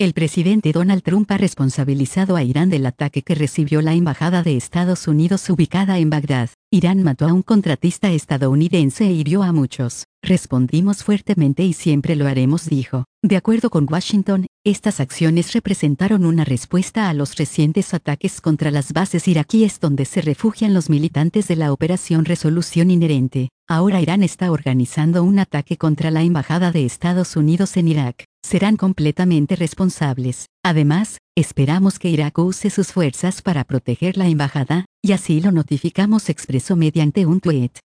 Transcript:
El presidente Donald Trump ha responsabilizado a Irán del ataque que recibió la embajada de Estados Unidos ubicada en Bagdad. Irán mató a un contratista estadounidense e hirió a muchos. Respondimos fuertemente y siempre lo haremos, dijo. De acuerdo con Washington, estas acciones representaron una respuesta a los recientes ataques contra las bases iraquíes donde se refugian los militantes de la Operación Resolución Inherente. Ahora Irán está organizando un ataque contra la embajada de Estados Unidos en Irak. Serán completamente responsables. Además, esperamos que Irak use sus fuerzas para proteger la embajada, y así lo notificamos, expresó mediante un tuit.